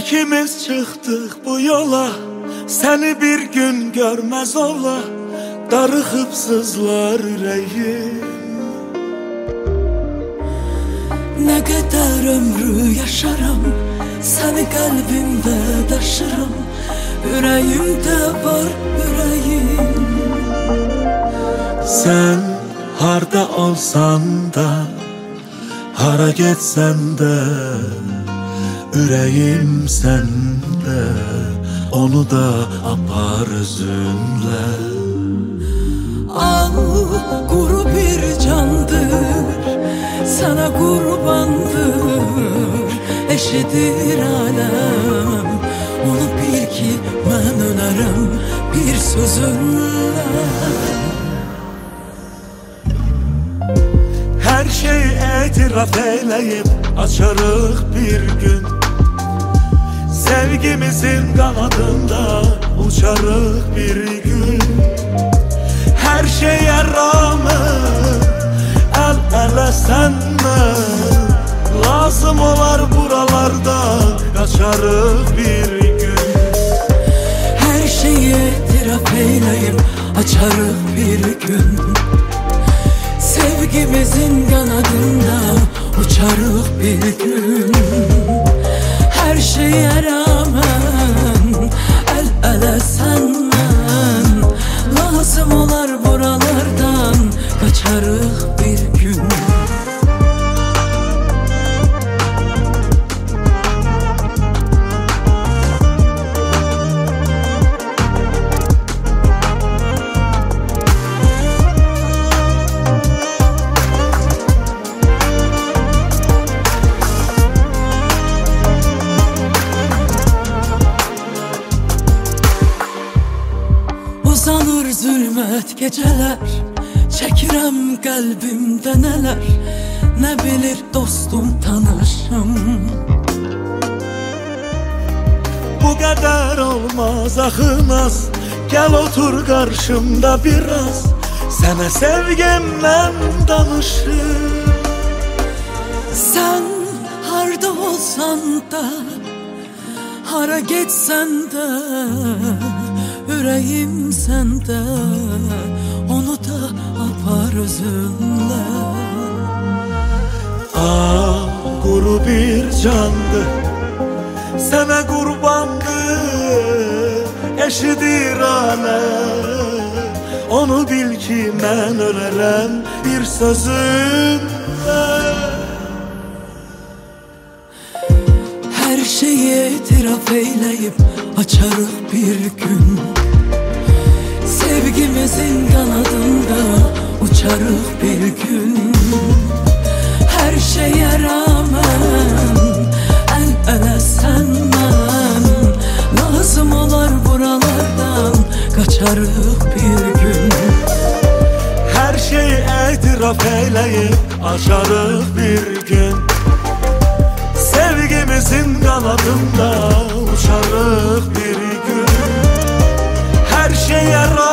İkimiz çıktık bu yola, seni bir gün görmez ola, darıxıb sızlar ürəyim. Ne kadar ömrü yaşarım, seni kalbimde taşırım. Yüreğimde var yüreğim. Sen harda olsan da, hara getsən de, ürəyim səndə, onu da apar özünlə. Al kuru bir candır, sana kurbandır. Eşidir alem, onu bil ki ben ölerim bir sözünle. Her şey etiraf eyleyip açarıq bir gün, sevgimizin kanadında uçarıq bir gün. Her şeye rağmen el ele senle, lazım olar buralarda kaçarıq bir gün. Her şeyi itiraf eyleyip açarıq bir gün. Sevgimizin kanadında uçarıq bir gün. Her şeye rağmen el ele senden, lazım olar buralardan kaçarıq bir gün. Uzanır zülmət geceler, çəkirəm qəlbimdə nələr. Ne bilir dostum tanışım. Bu kadar olmaz axınaz, gel otur karşımda biraz, sana sevgimden danışım. Sen harda olsan da, hara getsən də, yüreğim sende, onu da apar özünle. Ah, kuru bir candı, sana kurbandı, eşidir alem, onu bil ki ben ölerem bir sözünle. Her şeyi itiraf eyleyip açarıq bir gün. Sevgimizin kanadında uçarıq bir gün. Her şeye rağmen el ele senden, lazım olar buralardan kaçarıq bir gün. Her şeyi etiraf eyleyip açarıq bir gün. Sevgimizin kanadında uçarıq bir gün. Her şeye rağmen